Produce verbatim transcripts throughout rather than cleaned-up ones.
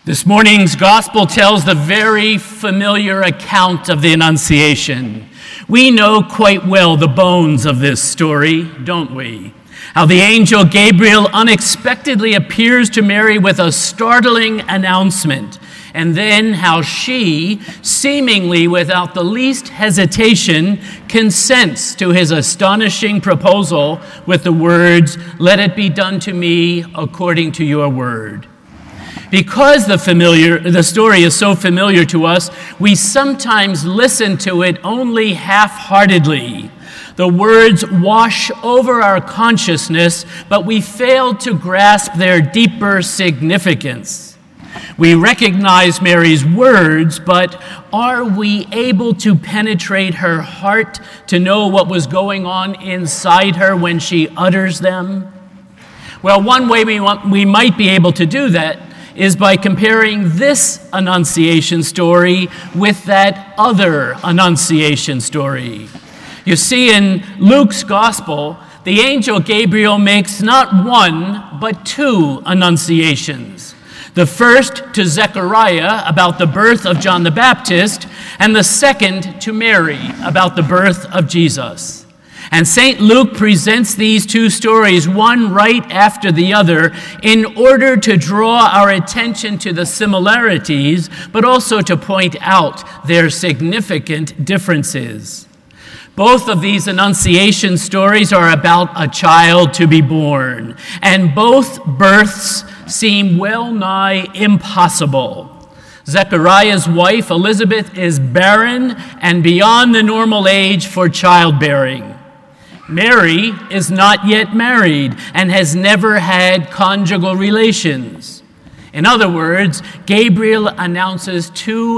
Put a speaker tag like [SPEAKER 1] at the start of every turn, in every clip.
[SPEAKER 1] This morning's gospel tells the very familiar account of the Annunciation. We know quite well the bones of this story, don't we? How the angel Gabriel unexpectedly appears to Mary with a startling announcement, and then how she, seemingly without the least hesitation, consents to his astonishing proposal with the words, "Let it be done to me according to your word." Because the familiar, the story is so familiar to us, we sometimes listen to it only half-heartedly. The words wash over our consciousness, but we fail to grasp their deeper significance. We recognize Mary's words, but are we able to penetrate her heart to know what was going on inside her when she utters them? Well, one way we, want, we might be able to do that is by comparing this Annunciation story with that other Annunciation story. You see, in Luke's Gospel, the angel Gabriel makes not one, but two Annunciations. The first to Zechariah about the birth of John the Baptist, and the second to Mary about the birth of Jesus. And Saint Luke presents these two stories, one right after the other, in order to draw our attention to the similarities, but also to point out their significant differences. Both of these Annunciation stories are about a child to be born, and both births seem well nigh impossible. Zechariah's wife, Elizabeth, is barren and beyond the normal age for childbearing. Mary is not yet married and has never had conjugal relations. In other words, Gabriel announces two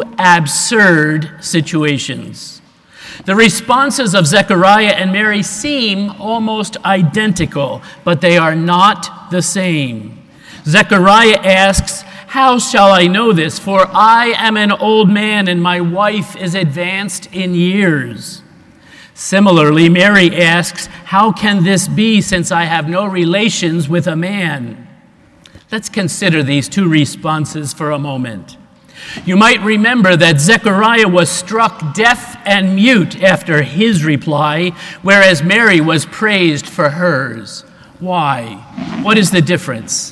[SPEAKER 1] absurd situations. The responses of Zechariah and Mary seem almost identical, but they are not the same. Zechariah asks, "How shall I know this? For I am an old man and my wife is advanced in years." Similarly, Mary asks, "How can this be since I have no relations with a man?" Let's consider these two responses for a moment. You might remember that Zechariah was struck deaf and mute after his reply, whereas Mary was praised for hers. Why? What is the difference?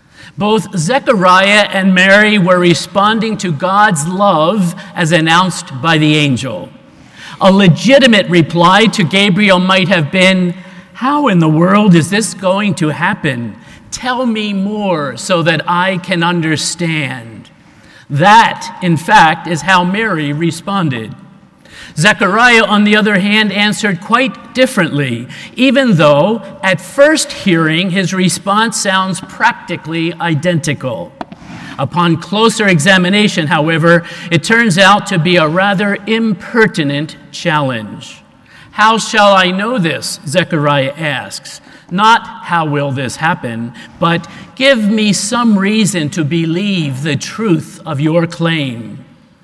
[SPEAKER 1] Both Zechariah and Mary were responding to God's love as announced by the angel. A legitimate reply to Gabriel might have been, "How in the world is this going to happen? Tell me more so that I can understand." That, in fact, is how Mary responded. Zechariah, on the other hand, answered quite differently, even though, at first hearing, his response sounds practically identical. Upon closer examination, however, it turns out to be a rather impertinent challenge. "How shall I know this?" Zechariah asks. Not "how will this happen?" but "give me some reason to believe the truth of your claim."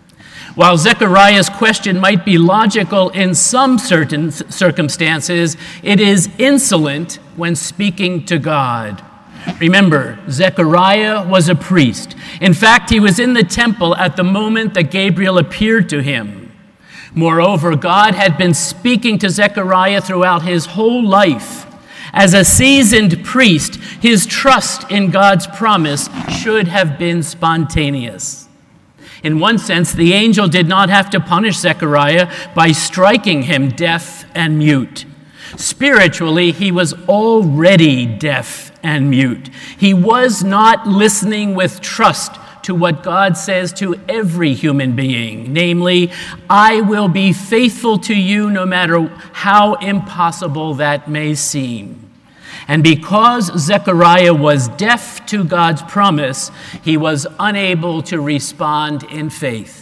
[SPEAKER 1] While Zechariah's question might be logical in some certain circumstances, it is insolent when speaking to God. Remember, Zechariah was a priest. In fact, he was in the temple at the moment that Gabriel appeared to him. Moreover, God had been speaking to Zechariah throughout his whole life. As a seasoned priest, his trust in God's promise should have been spontaneous. In one sense, the angel did not have to punish Zechariah by striking him deaf and mute. Spiritually, he was already deaf and mute. He was not listening with trust to what God says to every human being, namely, "I will be faithful to you no matter how impossible that may seem." And because Zechariah was deaf to God's promise, he was unable to respond in faith.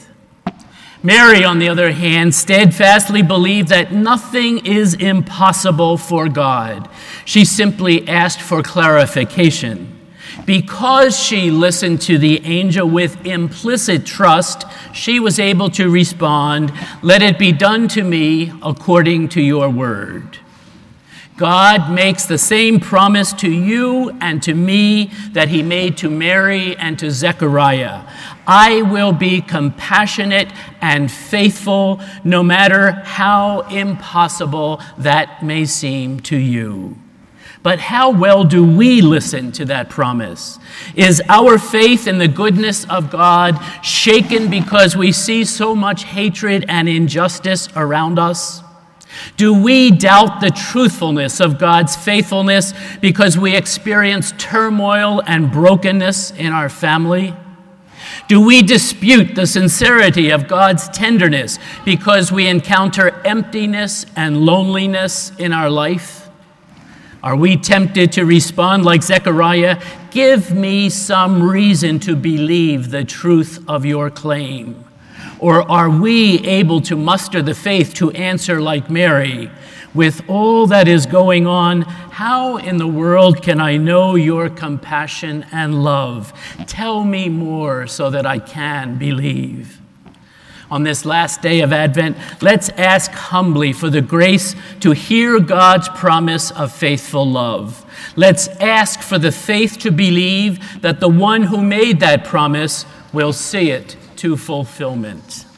[SPEAKER 1] Mary, on the other hand, steadfastly believed that nothing is impossible for God. She simply asked for clarification. Because she listened to the angel with implicit trust, she was able to respond, "Let it be done to me according to your word." God makes the same promise to you and to me that he made to Mary and to Zechariah. I will be compassionate and faithful, no matter how impossible that may seem to you. But how well do we listen to that promise? Is our faith in the goodness of God shaken because we see so much hatred and injustice around us? Do we doubt the truthfulness of God's faithfulness because we experience turmoil and brokenness in our family? Do we dispute the sincerity of God's tenderness because we encounter emptiness and loneliness in our life? Are we tempted to respond like Zechariah, "Give me some reason to believe the truth of your claim"? Or are we able to muster the faith to answer like Mary, "With all that is going on, how in the world can I know your compassion and love? Tell me more so that I can believe"? On this last day of Advent, let's ask humbly for the grace to hear God's promise of faithful love. Let's ask for the faith to believe that the one who made that promise will see it to fulfillment.